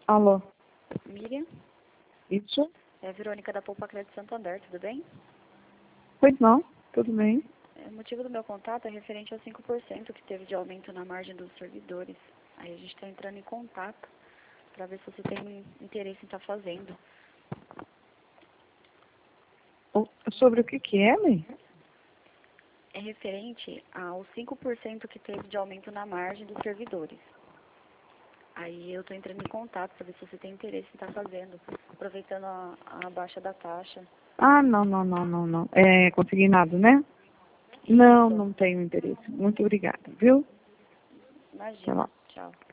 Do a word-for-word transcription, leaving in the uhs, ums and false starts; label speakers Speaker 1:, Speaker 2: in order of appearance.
Speaker 1: Alô?
Speaker 2: Miriam,
Speaker 1: Isso?
Speaker 2: é a Verônica da Poupa Crédito Santander, tudo bem?
Speaker 1: Pois não, tudo bem.
Speaker 2: É, o motivo do meu contato é referente aos cinco por cento que teve de aumento na margem dos servidores. Aí a gente está entrando em contato para ver se você tem interesse em estar fazendo.
Speaker 1: O- Sobre o que que é, mãe?
Speaker 2: É referente aos cinco por cento que teve de aumento na margem dos servidores. Aí eu estou entrando em contato para ver se você tem interesse em estar fazendo, aproveitando a, a baixa da taxa.
Speaker 1: Ah, não, não, não, não, não. É consignado, né? Não,
Speaker 2: Isso.
Speaker 1: não tenho interesse. Muito obrigada, viu? Até
Speaker 2: Imagina.
Speaker 1: lá.
Speaker 2: Tchau.